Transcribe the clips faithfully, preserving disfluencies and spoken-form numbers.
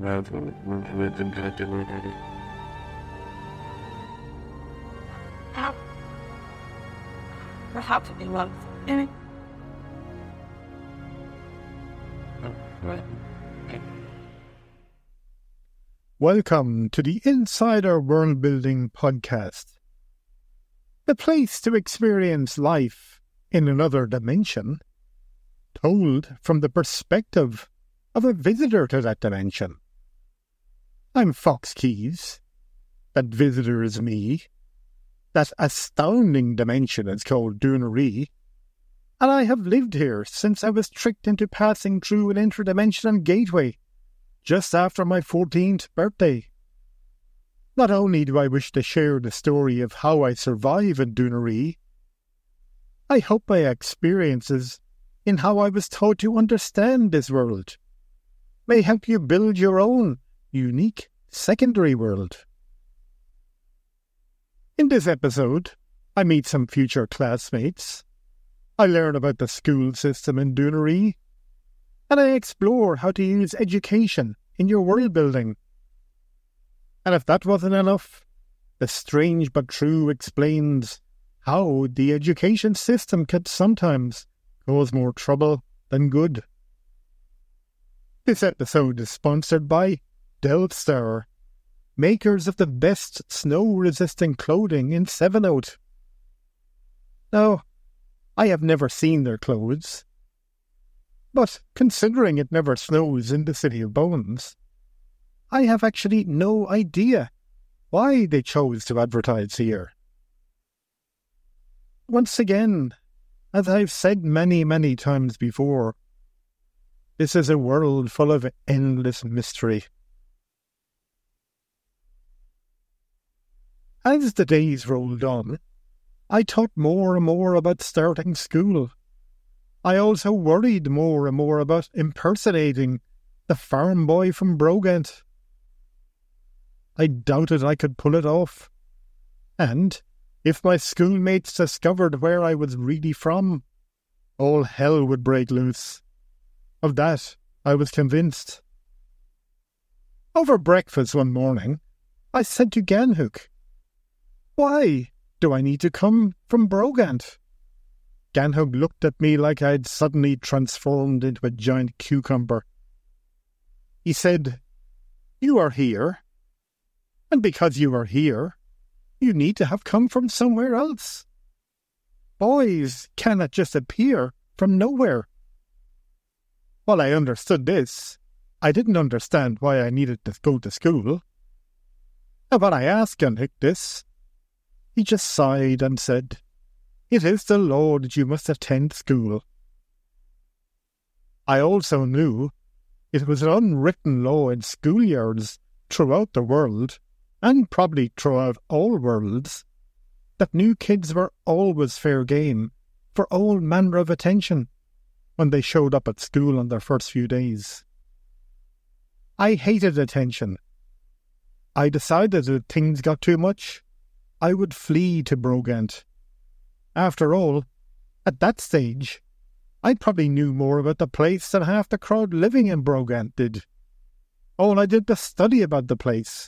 How? How to be loved? Anyway. Welcome to the Insider World Building Podcast, the place to experience life in another dimension, told from the perspective of a visitor to that dimension. I'm Fox Keys. That visitor is me. That astounding dimension is called Dunaree, and I have lived here since I was tricked into passing through an interdimensional gateway just after my fourteenth birthday. Not only do I wish to share the story of how I survive in Dunaree, I hope my experiences in how I was taught to understand this world may help you build your own unique secondary world. In this episode, I meet some future classmates, I learn about the school system in Dunaree, and I explore how to use education in your world building. And if that wasn't enough, the strange but true explains how the education system can sometimes cause more trouble than good. This episode is sponsored by Delstar, makers of the best snow-resisting clothing in Sevenote. Now, I have never seen their clothes, but considering it never snows in the City of Bones, I have actually no idea why they chose to advertise here. Once again, as I've said many, many times before, this is a world full of endless mystery. As the days rolled on, I thought more and more about starting school. I also worried more and more about impersonating the farm boy from Brogant. I doubted I could pull it off. And if my schoolmates discovered where I was really from, all hell would break loose. Of that, I was convinced. Over breakfast one morning, I said to Ganhook, "Why do I need to come from Brogant?" Ganhook looked at me like I had suddenly transformed into a giant cucumber. He said, "You are here, and because you are here, you need to have come from somewhere else. Boys cannot just appear from nowhere." While I understood this, I didn't understand why I needed to go to school. And when I asked Ganhook this, he just sighed and said, "It is the law that you must attend school." I also knew it was an unwritten law in schoolyards throughout the world, and probably throughout all worlds, that new kids were always fair game for all manner of attention when they showed up at school on their first few days. I hated attention. I decided that if things got too much, I would flee to Brogant. After all, at that stage, I probably knew more about the place than half the crowd living in Brogant did. All I did was study about the place.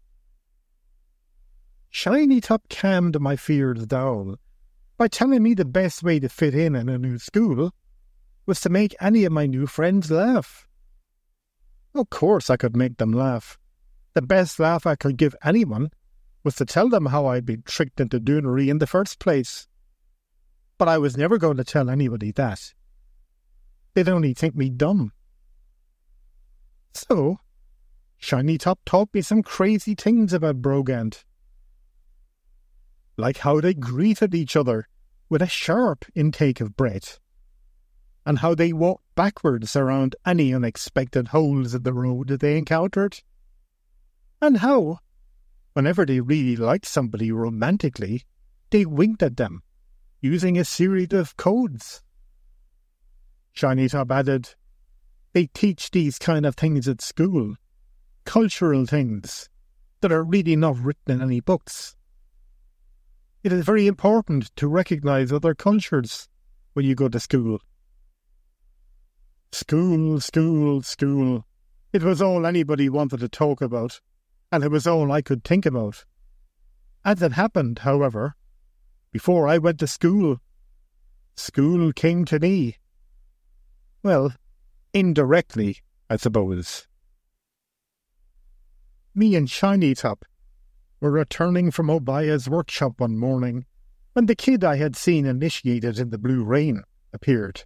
Shinytop calmed my fears down by telling me the best way to fit in in a new school was to make any of my new friends laugh. Of course I could make them laugh. The best laugh I could give anyone was to tell them how I'd been tricked into Dunaree in the first place. But I was never going to tell anybody that. They'd only think me dumb. So, Shinytop taught me some crazy things about Brogant. Like how they greeted each other with a sharp intake of breath, and how they walked backwards around any unexpected holes in the road that they encountered, and how, whenever they really liked somebody romantically, they winked at them, using a series of codes. Shinytop added, they teach these kind of things at school, cultural things, that are really not written in any books. It is very important to recognise other cultures when you go to school. School, school, school. It was all anybody wanted to talk about, and it was all I could think about. As it happened, however, before I went to school, school came to me. Well, indirectly, I suppose. Me and Shiny Top were returning from Obaya's workshop one morning when the kid I had seen initiated in the Blue Rain appeared.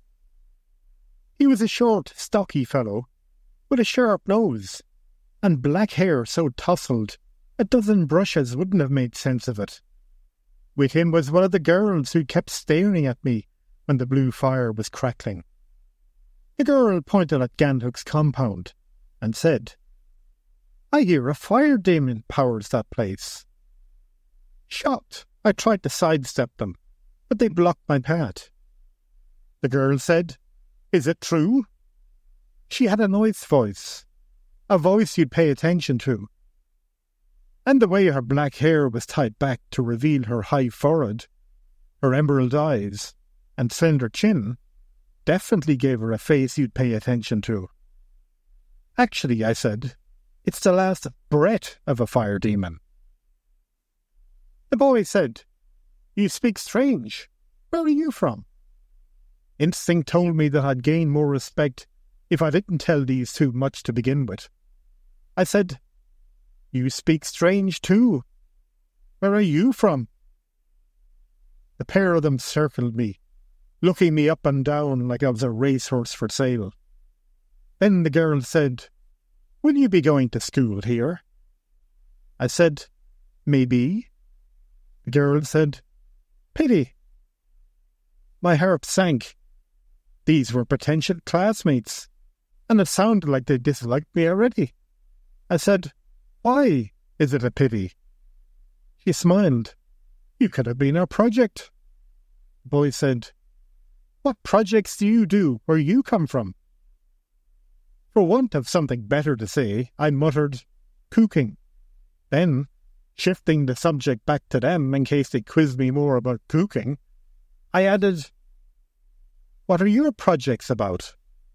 He was a short, stocky fellow with a sharp nose and black hair so tousled a dozen brushes wouldn't have made sense of it. With him was one of the girls who kept staring at me when the blue fire was crackling. The girl pointed at Ganhook's compound and said, "I hear a fire demon powers that place." Shocked, I tried to sidestep them, but they blocked my path. The girl said, "Is it true?" She had a nice voice, a voice you'd pay attention to. And the way her black hair was tied back to reveal her high forehead, her emerald eyes, and slender chin definitely gave her a face you'd pay attention to. "Actually," I said, "it's the last breath of a fire demon." The boy said, "You speak strange. Where are you from?" Instinct told me that I'd gain more respect if I didn't tell these two much to begin with. I said, "You speak strange too. Where are you from?" The pair of them circled me, looking me up and down like I was a racehorse for sale. Then the girl said, "Will you be going to school here?" I said, "Maybe." The girl said, "Pity." My heart sank. These were potential classmates, and it sounded like they disliked me already. I said, "Why is it a pity?" She smiled. "You could have been our project." The boy said, "What projects do you do where you come from?" For want of something better to say, I muttered, "Cooking." Then, shifting the subject back to them in case they quizzed me more about cooking, I added, "What are your projects about?"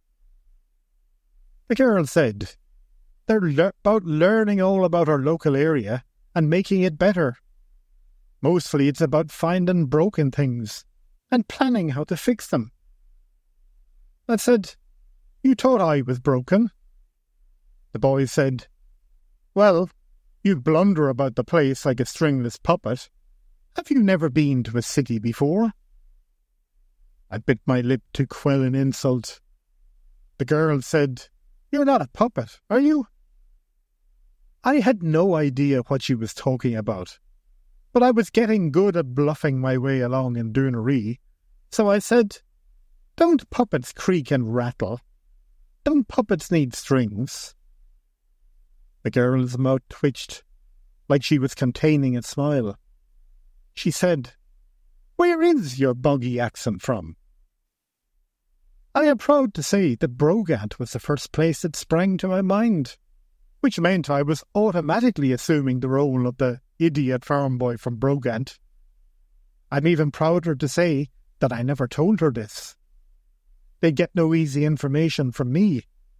The girl said, "They're le- about learning all about our local area and making it better. Mostly it's about finding broken things and planning how to fix them." I said, "You thought I was broken?" The boy said, "Well, you blunder about the place like a stringless puppet. Have you never been to a city before?" I bit my lip to quell an insult. The girl said, "You're not a puppet, are you?" I had no idea what she was talking about, but I was getting good at bluffing my way along in Doonery, so I said, "Don't puppets creak and rattle? Don't puppets need strings?" The girl's mouth twitched, like she was containing a smile. She said, "Where is your boggy accent from?" I am proud to say that Brogant was the first place that sprang to my mind, which meant I was automatically assuming the role of the idiot farm boy from Brogant. I'm even prouder to say that I never told her this. They get no easy information from me.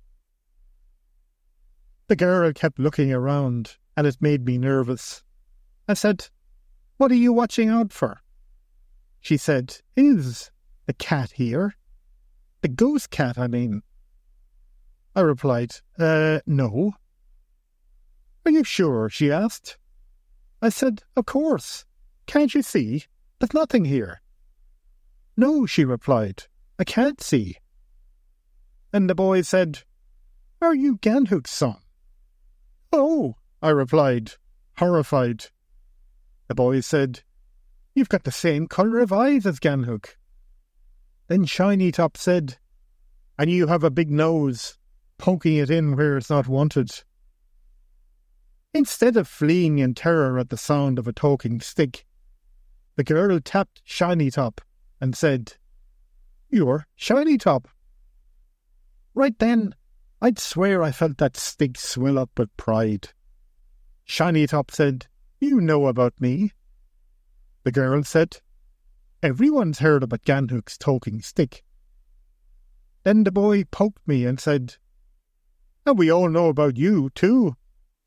The girl kept looking around, and it made me nervous. I said, "What are you watching out for?" She said, "Is the cat here? The ghost cat, I mean." I replied, Uh, no. "Are you sure?" she asked. I said, "Of course. Can't you see? There's nothing here." "No," she replied, "I can't see." And the boy said, "Are you Ganhook's son?" "Oh," I replied, horrified. The boy said, "You've got the same colour of eyes as Ganhook." Then Shiny Top said, "And you have a big nose, poking it in where it's not wanted." Instead of fleeing in terror at the sound of a talking stick, the girl tapped Shiny Top and said, "You're Shiny Top." Right then, I'd swear I felt that stick swell up with pride. Shiny Top said, "You know about me." The girl said, "Everyone's heard about Ganhook's talking stick." Then the boy poked me and said, And we all know about you, too.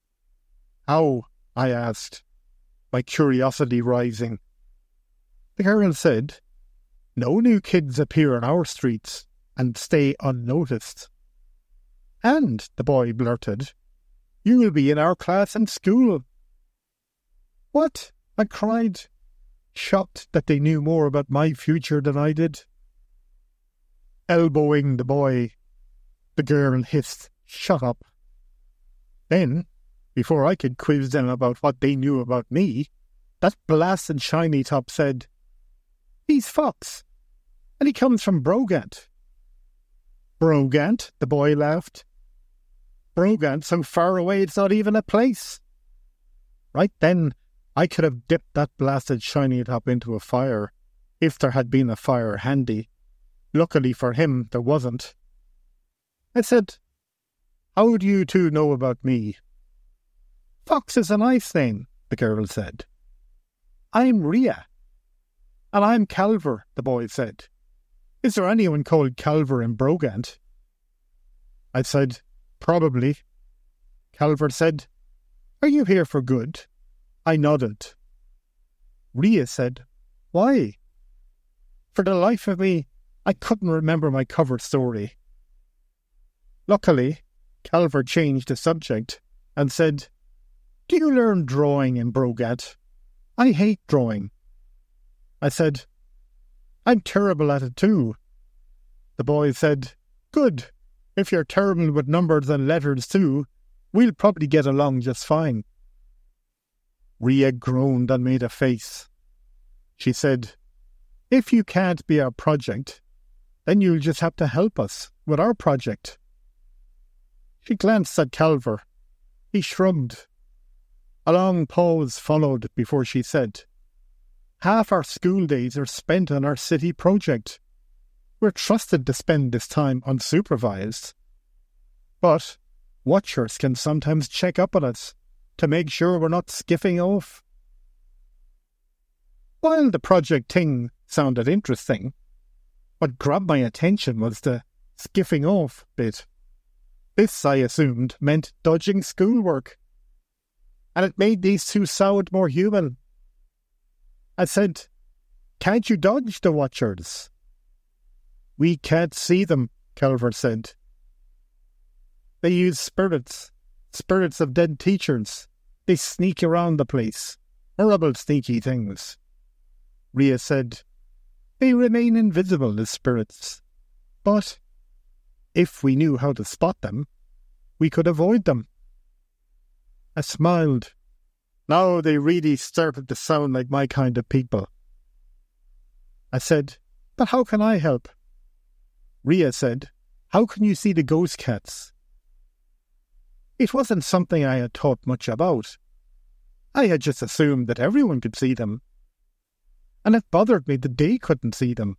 How? I asked, my curiosity rising. The girl said, no new kids appear on our streets and stay unnoticed. And, the boy blurted, you will be in our class in school. What? I cried, shocked that they knew more about my future than I did. Elbowing the boy, the girl hissed, shut up. Then, before I could quiz them about what they knew about me, that blasted shiny top said, he's Fox, and he comes from Brogant. Brogant? The boy laughed. Brogant, so far away it's not even a place. Right then, I could have dipped that blasted shiny top into a fire, if there had been a fire handy. Luckily for him, there wasn't. I said, how do you two know about me? Fox is a nice name, the girl said. I'm Rhea. And I'm Calver, the boy said. Is there anyone called Calver in Brogant? I said, probably. Calver said, are you here for good? I nodded. Rhea said, why? For the life of me, I couldn't remember my cover story. Luckily, Calver changed the subject and said, do you learn drawing in Brogant? I hate drawing. I said, I'm terrible at it too. The boy said, good. If you're terrible with numbers and letters too, we'll probably get along just fine. Rhea groaned and made a face. She said, if you can't be our project, then you'll just have to help us with our project. She glanced at Calver. He shrugged. A long pause followed before she said, half our school days are spent on our city project. We're trusted to spend this time unsupervised. But watchers can sometimes check up on us to make sure we're not skiffing off. While the project thing sounded interesting, what grabbed my attention was the skiffing off bit. This, I assumed, meant dodging schoolwork. And it made these two sound more human. I said, can't you dodge the watchers? We can't see them, Calver said. They use spirits, spirits of dead teachers. They sneak around the place. Horrible sneaky things. Rhea said, they remain invisible as spirits. But if we knew how to spot them, we could avoid them. I smiled. Now they really started to sound like my kind of people. I said, but how can I help? Rhea said, how can you see the ghost cats? It wasn't something I had thought much about. I had just assumed that everyone could see them. And it bothered me that they couldn't see them.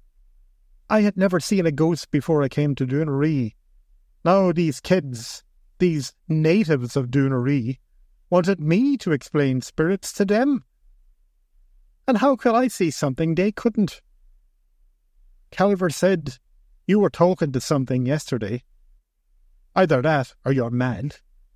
I had never seen a ghost before I came to Doonaree. Now these kids, these natives of Doonaree, wanted me to explain spirits to them. And how could I see something they couldn't? Calver said, you were talking to something yesterday. Either that or you're mad.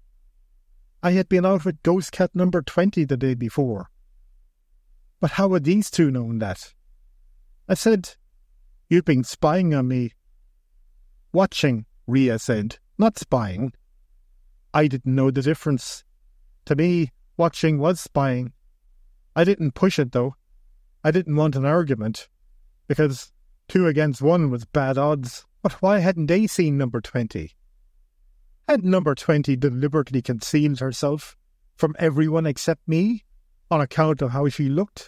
I had been out with Ghost Cat number twenty the day before. But how had these two known that? I said, you've been spying on me. Watching, Rhea said, not spying. I didn't know the difference. To me, watching was spying. I didn't push it, though. I didn't want an argument, because two against one was bad odds. But why hadn't they seen number twenty? Had number twenty deliberately concealed herself from everyone except me, on account of how she looked?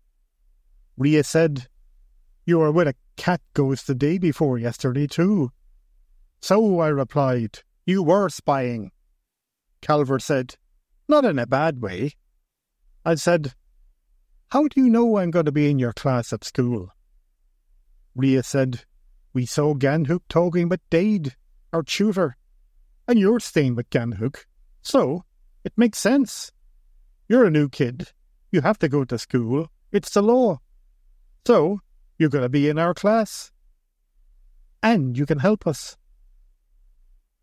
Rhea said, you were with a cat ghost the day before yesterday, too. So, I replied, you were spying. Calver said, not in a bad way. I said, how do you know I'm going to be in your class at school? Rhea said, we saw Ganhook talking with Dade, our tutor, and you're staying with Ganhook, so it makes sense. You're a new kid. You have to go to school. It's the law. So, you're going to be in our class. And you can help us.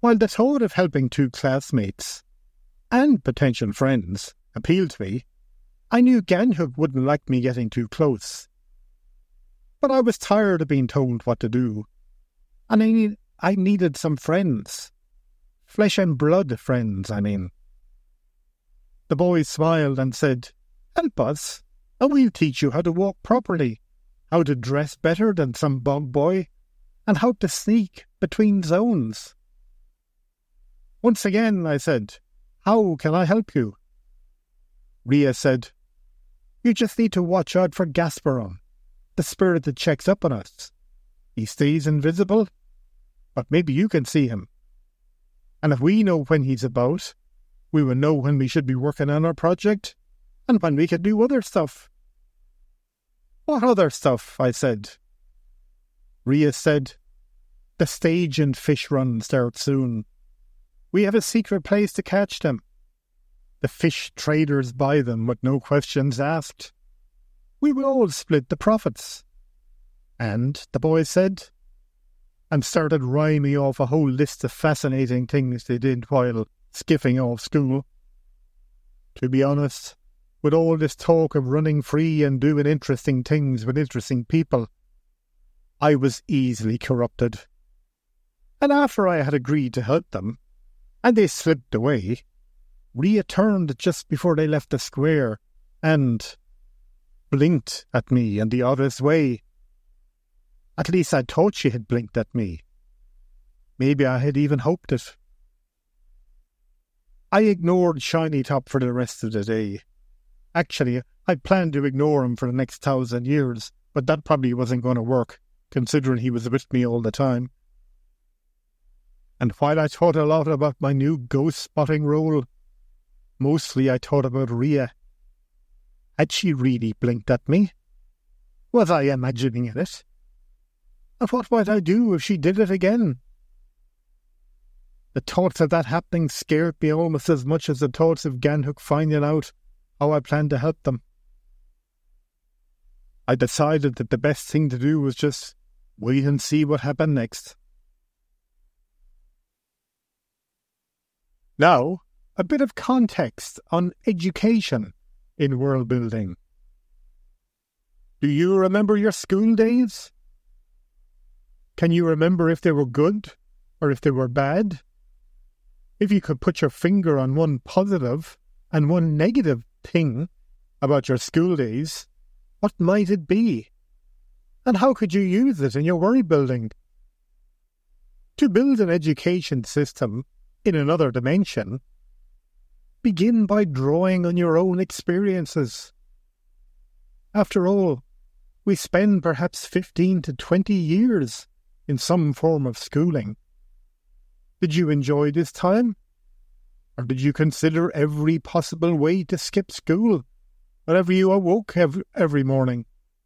While the thought of helping two classmates and potential friends appealed to me, I knew Ganhook wouldn't like me getting too close. But I was tired of being told what to do, and I, need, I needed some friends. Flesh and blood friends, I mean. The boy smiled and said, "Help us, and we'll teach you how to walk properly, how to dress better than some bog boy, and how to sneak between zones." Once again, I said, "How can I help you?" Ria said, "You just need to watch out for Gasperon, the spirit that checks up on us. He stays invisible, but maybe you can see him. And if we know when he's about, we will know when we should be working on our project and when we can do other stuff." "What other stuff?" I said. Ria said, "The stage and fish run starts soon. We have a secret place to catch them. The fish traders buy them with no questions asked. We will all split the profits." And the boy said, and started rhyming off a whole list of fascinating things they did while skiffing off school. To be honest, with all this talk of running free and doing interesting things with interesting people, I was easily corrupted. And after I had agreed to help them, and they slipped away, Ria turned just before they left the square and blinked at me in the oddest way. At least I thought she had blinked at me. Maybe I had even hoped it. I ignored Shiny Top for the rest of the day. Actually, I planned to ignore him for the next thousand years, but that probably wasn't going to work, considering he was with me all the time. And while I thought a lot about my new ghost-spotting role, mostly I thought about Ria. Had she really blinked at me? Was I imagining it? And what might I do if she did it again? The thoughts of that happening scared me almost as much as the thoughts of Ganhook finding out how I planned to help them. I decided that the best thing to do was just wait and see what happened next. Now, a bit of context on education in world building. Do you remember your school days? Can you remember if they were good or if they were bad? If you could put your finger on one positive and one negative thing about your school days, what might it be? And how could you use it in your world building? To build an education system in another dimension, begin by drawing on your own experiences. After all, we spend perhaps fifteen to twenty years in some form of schooling. Did you enjoy this time? Or did you consider every possible way to skip school whenever you awoke every, every morning?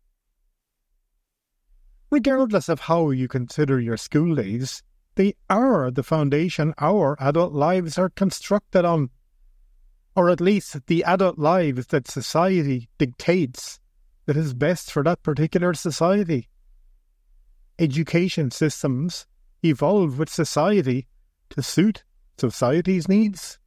Regardless of how you consider your school days, they are the foundation our adult lives are constructed on, or at least the adult lives that society dictates that is best for that particular society. Education systems evolve with society to suit society's needs.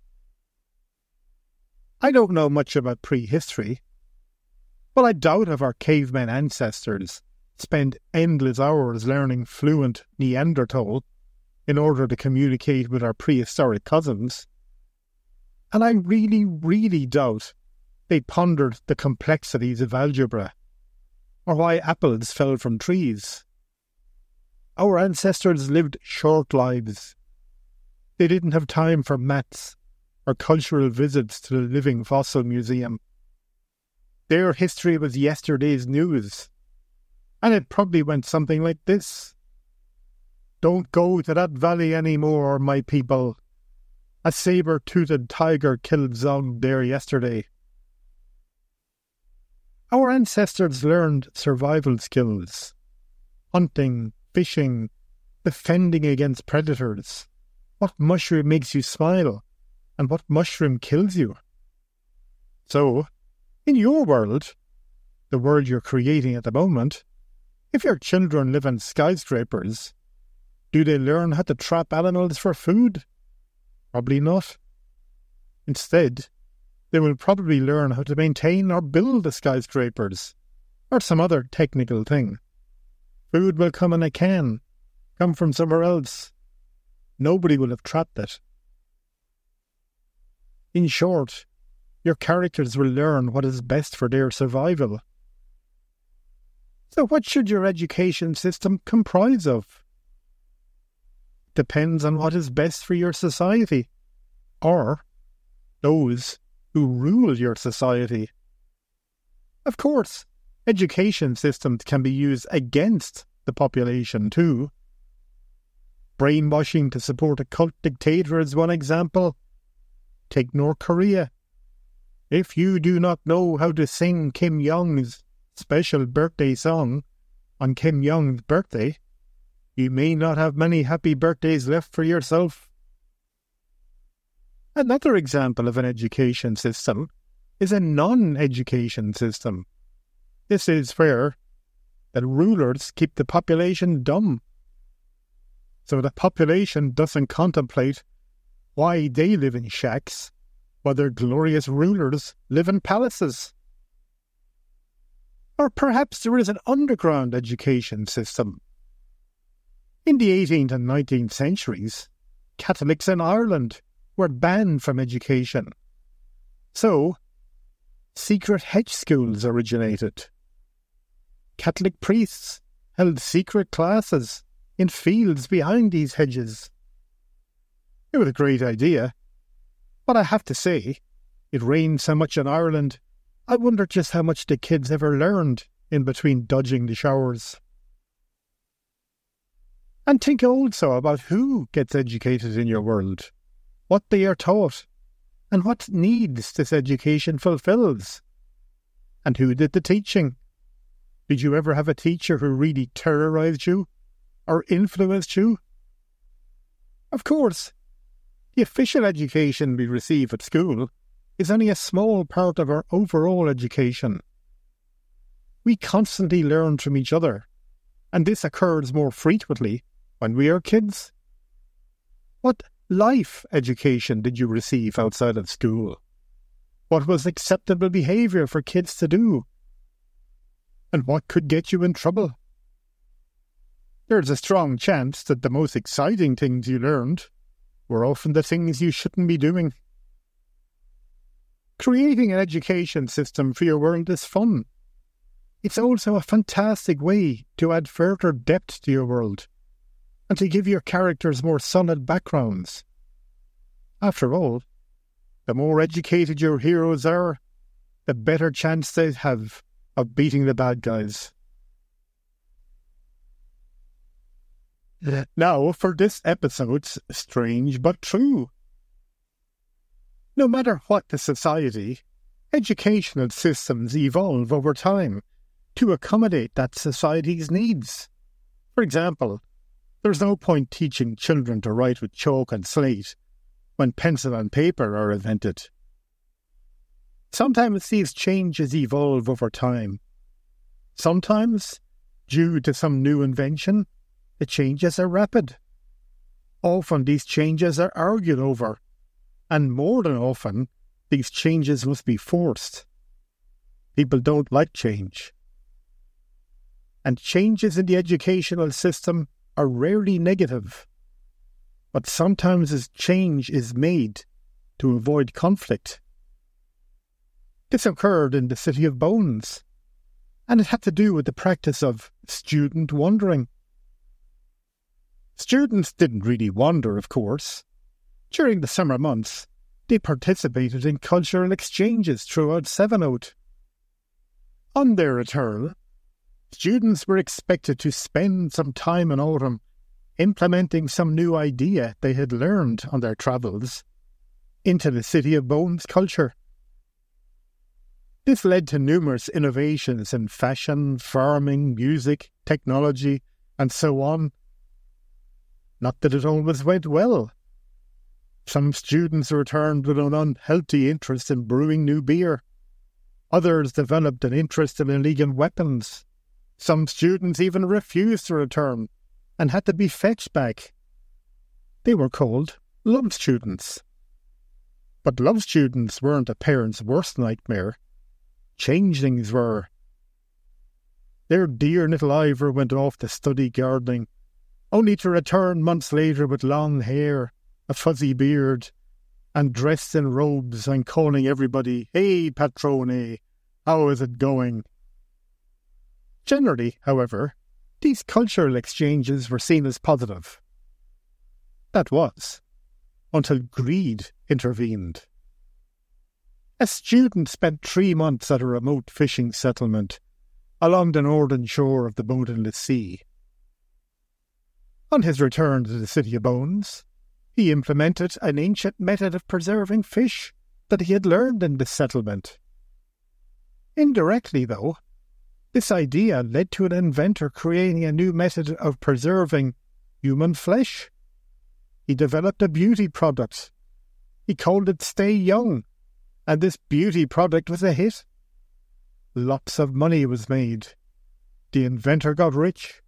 I don't know much about prehistory, but I doubt if our cavemen ancestors spent endless hours learning fluent Neanderthal in order to communicate with our prehistoric cousins. And I really, really doubt they pondered the complexities of algebra, or why apples fell from trees. Our ancestors lived short lives. They didn't have time for maths or cultural visits to the Living Fossil Museum. Their history was yesterday's news, and it probably went something like this. Don't go to that valley anymore, my people. A saber-toothed tiger killed Zog there yesterday. Our ancestors learned survival skills. Hunting, fishing, defending against predators. What mushroom makes you smile, and what mushroom kills you? So, in your world, the world you're creating at the moment, if your children live in skyscrapers, do Do they learn how to trap animals for food? Probably not. Instead, they will probably learn how to maintain or build the skyscrapers, or some other technical thing. Food will come in a can, come from somewhere else. Nobody will have trapped it. In short, your characters will learn what is best for their survival. So what should your education system comprise of? Depends on what is best for your society, or those who rule your society. Of course, education systems can be used against the population too. Brainwashing to support a cult dictator is one example. Take North Korea. If you do not know how to sing Kim Jong's special birthday song on Kim Jong's birthday, you may not have many happy birthdays left for yourself. Another example of an education system is a non-education system. This is where the rulers keep the population dumb, so the population doesn't contemplate why they live in shacks while their glorious rulers live in palaces. Or perhaps there is an underground education system. In the eighteenth and nineteenth centuries, Catholics in Ireland were banned from education. So, secret hedge schools originated. Catholic priests held secret classes in fields behind these hedges. It was a great idea, but I have to say, it rained so much in Ireland, I wonder just how much the kids ever learned in between dodging the showers. And think also about who gets educated in your world, what they are taught, and what needs this education fulfills. And who did the teaching? Did you ever have a teacher who really terrorized you or influenced you? Of course, the official education we receive at school is only a small part of our overall education. We constantly learn from each other, and this occurs more frequently when we are kids. What life education did you receive outside of school? What was acceptable behaviour for kids to do? And what could get you in trouble? There's a strong chance that the most exciting things you learned were often the things you shouldn't be doing. Creating an education system for your world is fun. It's also a fantastic way to add further depth to your world and to give your characters more solid backgrounds. After all, the more educated your heroes are, the better chance they have of beating the bad guys. Now for this episode's Strange But True. No matter what the society, educational systems evolve over time to accommodate that society's needs. For example, there's no point teaching children to write with chalk and slate when pencil and paper are invented. Sometimes these changes evolve over time. Sometimes, due to some new invention, the changes are rapid. Often these changes are argued over, and more than often, these changes must be forced. People don't like change. And changes in the educational system are rarely negative. But sometimes this change is made to avoid conflict. This occurred in the City of Bones, and it had to do with the practice of student wandering. Students didn't really wander, of course. During the summer months, they participated in cultural exchanges throughout Sevenote. On their return, students were expected to spend some time in autumn implementing some new idea they had learned on their travels into the City of Bones culture. This led to numerous innovations in fashion, farming, music, technology, and so on. Not that it always went well. Some students returned with an unhealthy interest in brewing new beer. Others developed an interest in illegal weapons. Some students even refused to return and had to be fetched back. They were called love students. But love students weren't a parent's worst nightmare. Changelings were. Their dear little Ivor went off to study gardening, only to return months later with long hair, a fuzzy beard, and dressed in robes and calling everybody, "Hey, Patrone, how is it going?" Generally, however, these cultural exchanges were seen as positive. That was, until greed intervened. A student spent three months at a remote fishing settlement along the northern shore of the Bowdinless Sea. On his return to the City of Bones, he implemented an ancient method of preserving fish that he had learned in this settlement. Indirectly, though, this idea led to an inventor creating a new method of preserving human flesh. He developed a beauty product. He called it Stay Young, and this beauty product was a hit. Lots of money was made. The inventor got rich.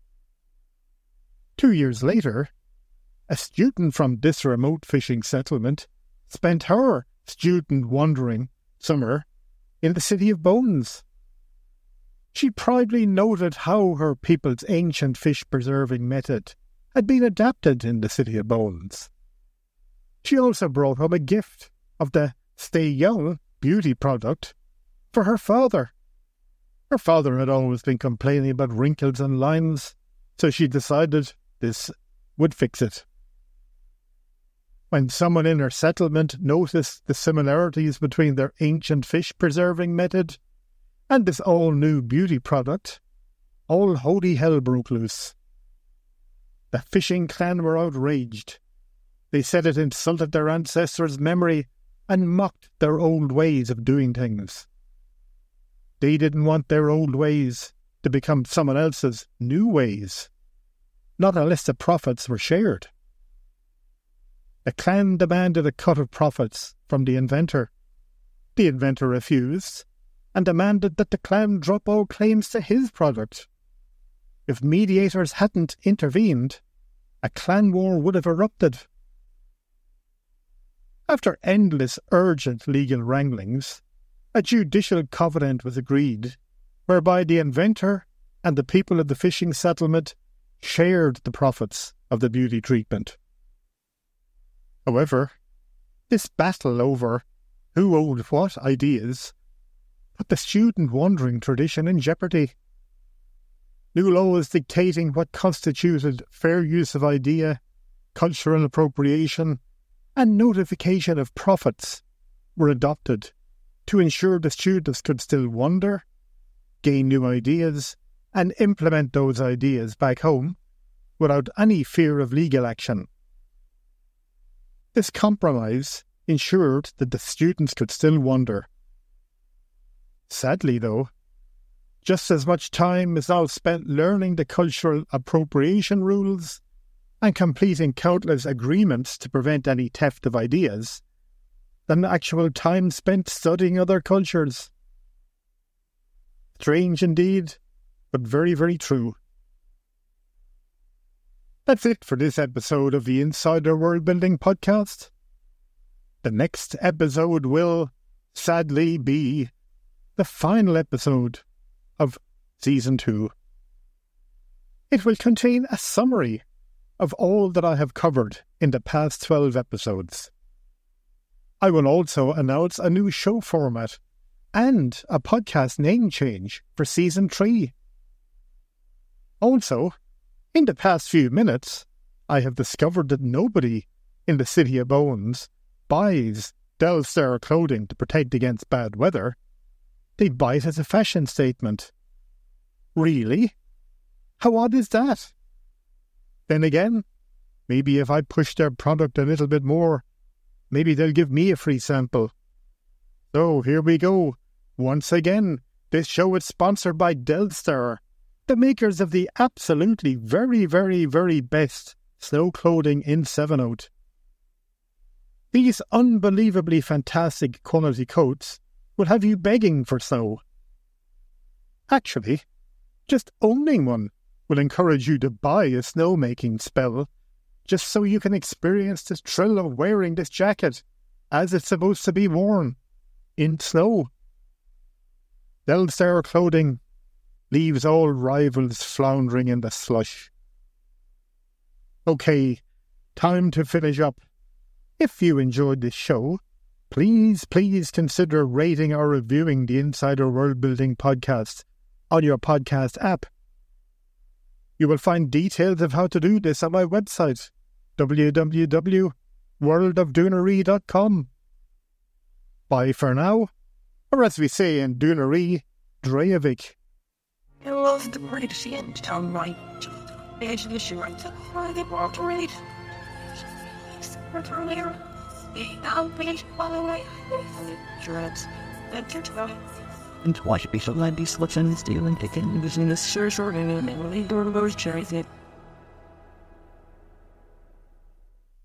Two years later, a student from this remote fishing settlement spent her student wandering summer in the City of Bones. She proudly noted how her people's ancient fish-preserving method had been adapted in the City of Bones. She also brought home a gift of the Stay Young beauty product for her father. Her father had always been complaining about wrinkles and lines, so she decided this would fix it. When someone in her settlement noticed the similarities between their ancient fish-preserving method and this all-new beauty product, all holy hell broke loose. The fishing clan were outraged. They said it insulted their ancestors' memory and mocked their old ways of doing things. They didn't want their old ways to become someone else's new ways, not unless the profits were shared. The clan demanded a cut of profits from the inventor. The inventor refused and demanded that the clan drop all claims to his product. If mediators hadn't intervened, a clan war would have erupted. After endless urgent legal wranglings, a judicial covenant was agreed, whereby the inventor and the people of the fishing settlement shared the profits of the beauty treatment. However, this battle over who owned what ideas put the student-wandering tradition in jeopardy. New laws dictating what constituted fair use of idea, cultural appropriation, and notification of profits were adopted to ensure the students could still wander, gain new ideas, and implement those ideas back home without any fear of legal action. This compromise ensured that the students could still wander. Sadly, though, just as much time is now spent learning the cultural appropriation rules and completing countless agreements to prevent any theft of ideas than actual time spent studying other cultures. Strange indeed, but very, very true. That's it for this episode of the Insider World Building Podcast. The next episode will, sadly, be the final episode of Season two. It will contain a summary of all that I have covered in the past twelve episodes. I will also announce a new show format and a podcast name change for Season three. Also, in the past few minutes, I have discovered that nobody in the City of Bones buys Delstar clothing to protect against bad weather. They buy it as a fashion statement. Really? How odd is that? Then again, maybe if I push their product a little bit more, maybe they'll give me a free sample. So here we go. Once again, this show is sponsored by Delstar, the makers of the absolutely very, very, very best snow clothing in Sevenoaks. These unbelievably fantastic quality coats will have you begging for snow. Actually, just owning one will encourage you to buy a snowmaking spell just so you can experience the thrill of wearing this jacket as it's supposed to be worn in snow. Delstar clothing leaves all rivals floundering in the slush. Okay, time to finish up. If you enjoyed this show, please, please consider rating or reviewing the Insider World Building podcast on your podcast app. You will find details of how to do this on my website, w w w dot world of doonery dot com. Bye for now, or as we say in Doonery, Drejevik. I love the great end town right. Edge of the shore, I the walked right. Earlier, the outpage by the way. Dreads, that turns out. And why should be so glad these slips and stealing taken using the sure short and the door of those cherries.